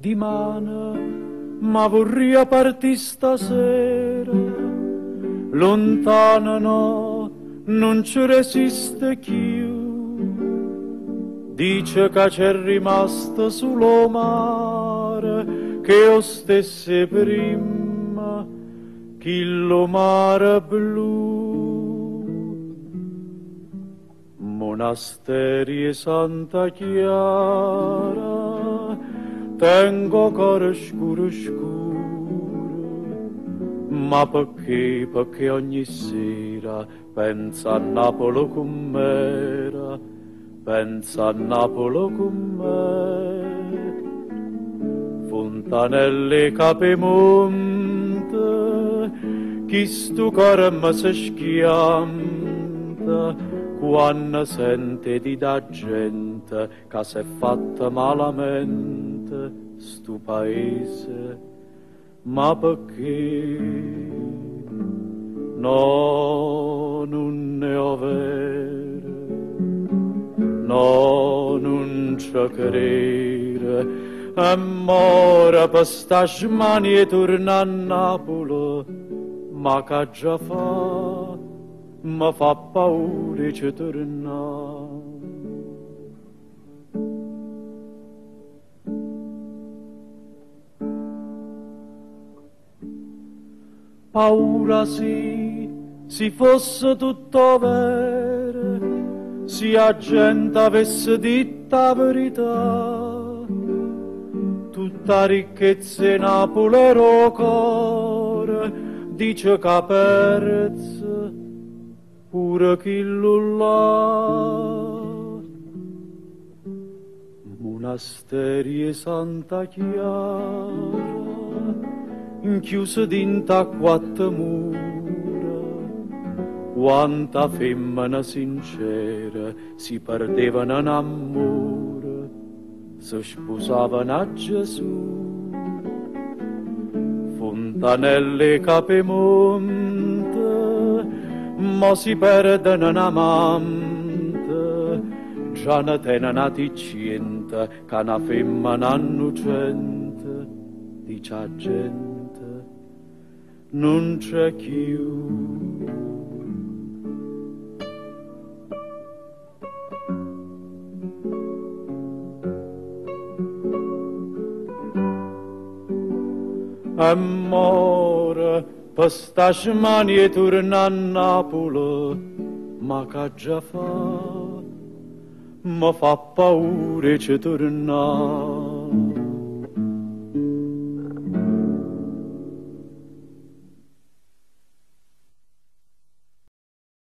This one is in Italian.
dimane, ma vorrei partire stasera, lontana no, non ci resiste più. Dice che c'è rimasto sullo mare, che io stesse prima, che lo mare blu. Monasteri e Santa Chiara, tengo cuore scuro scuro, ma perché, perché ogni sera pensa a Napoli com'era, pensa a Napoli con me. Fontanelle Capemonte, chi stu cuore mi si schianta, quando sente di da gente che si è fatta malamente stu paese. Ma perché? No, non ne ho vero. No, non ci credere, amore per sta smanie torna a Napoli, ma che già fa, mi fa paura ci torna. Paura sì, se fosse tutto vero, se la gente avesse detto la verità, tutta ricchezza in Napoli era cuore, dice che perezza pure chi là. Monasteri e Santa Chiara, chiusi dinta a quattro mura, quanta femmina sincera si perdevano in amore, si sposavano a Gesù. Fontanelle Capemonte, ma si perdono in amante, già ne tenen a ticciente, che una femmina innocente, dice a gente, non c'è più. Amore, per sta smanie torna a Napoli, ma che già fa, mi fa paura ci torna.